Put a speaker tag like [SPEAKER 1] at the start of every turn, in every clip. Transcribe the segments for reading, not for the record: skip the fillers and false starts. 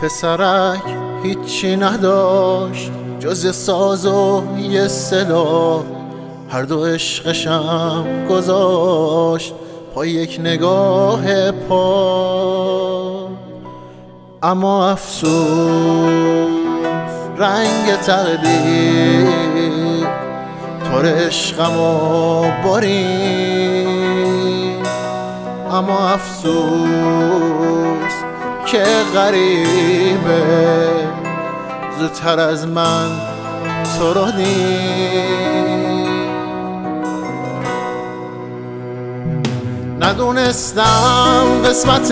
[SPEAKER 1] پسرک هیچی نداشت جز یه ساز و یه صدا، هر دو عشقشم گذاشت پای یک نگاه پا. اما افسوس رنگ تقدیر تار عشقم و برید. اما افسوس که غریبه زودتر از من تو رو دید. ندونستم قسمت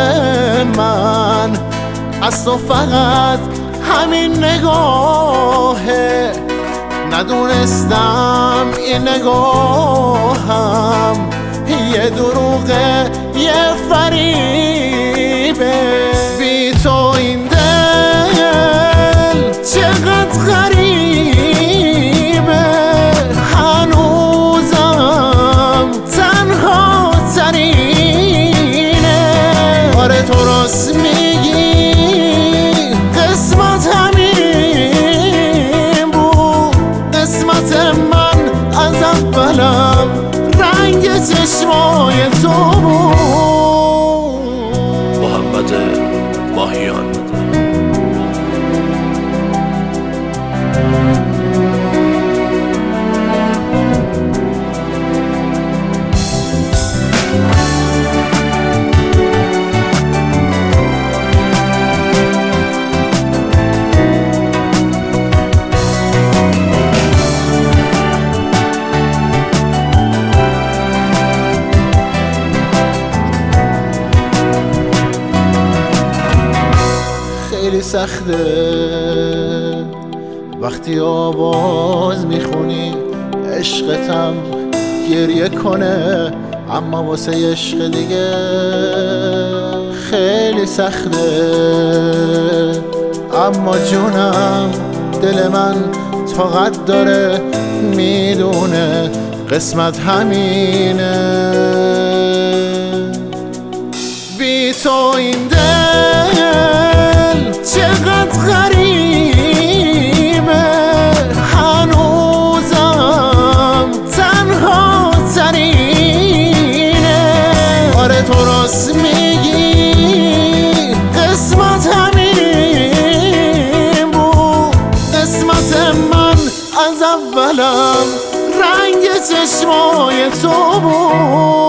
[SPEAKER 1] من از تو فقط همین نگاهه، ندونستم این نگاهم یه دروغه یه فریبه. بی تو این دل چقدر غریبه، هنوزم تنها ترینه. آره تو راست میگی قسمت همین بود، قسمت من از اولم رنگ چشمای تو بود.
[SPEAKER 2] محمد ماهیان.
[SPEAKER 1] خیلی سخته وقتی آواز میخونی عشقتم گریه کنه، اما واسه عشق دیگه خیلی سخته. اما جونم دل من طاقت داره، میدونه قسمت همینه. بی تو این دل چقدر غریبه، هنوزم تنها ترینه. آره تو راست میگی قسمت همین بود، قسمت من از اولم رنگ چشمای تو بود.